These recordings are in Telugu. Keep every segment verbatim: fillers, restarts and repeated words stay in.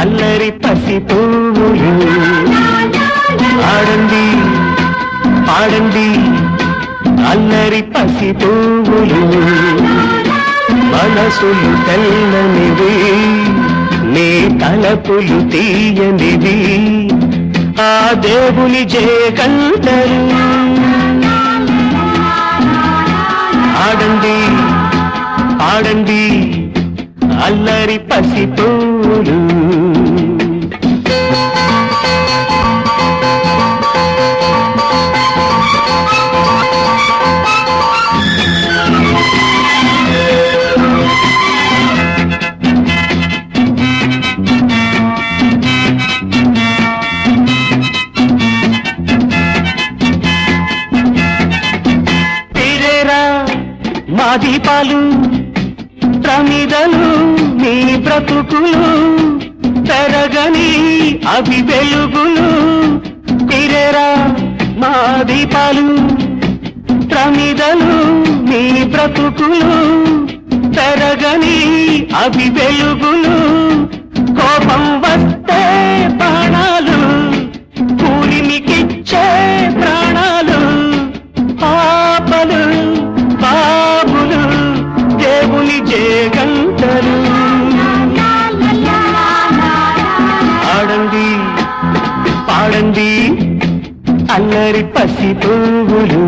అల్లరి పసి పువ్వులు ఆడండి పాడండి అల్లరి పసి పువ్వులు మనసులు తెల్లనివి నీ తలపులు తీయనివి ఆ దేవుని జయగంటలు ఆడండి పాడండి అల్లరి పసి పువ్వులు మా దీపాలు ప్రమిదలు నీ బ్రతుకులు పెరగని అవి వెలుగులు తిరేరా మా దీపాలు ప్రమిదలు నీ బ్రతుకులు పెరగని అవి వెలుగులు కోపం వస్తే ప్రాణాలు కూలిమికిచ్చే ప్రాణాలు పాపలు బాబులు దేవుని జయగంటలు ఆడండి పాడండి అల్లరి పసి పువ్వులు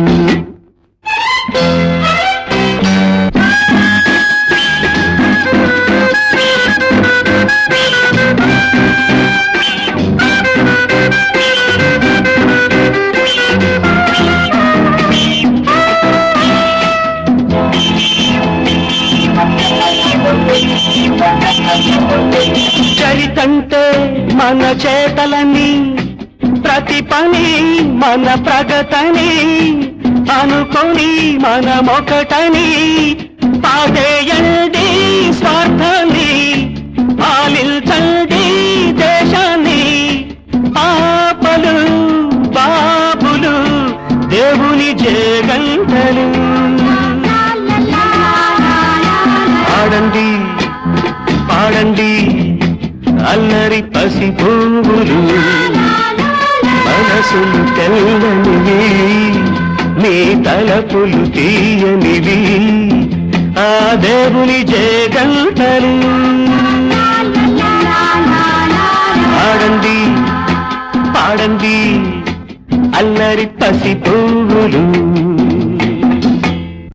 చరితంటే మన చేతలని ప్రతి పని మన ప్రగతని అనుకొని మనమొకటని పాదేయండి స్వార్థాన్ని పాలించండి దేశాన్ని పాపలు బాబులు దేవుని జయగంటలు ఆడండి పాడండి అల్లరి పసి పువ్వులు మనసులు తెల్లనివి నీ తలపులు తీయనివి ఆ దేవుని జయగంటలు ఆడండి పాడండి అల్లరి పసి పువ్వులు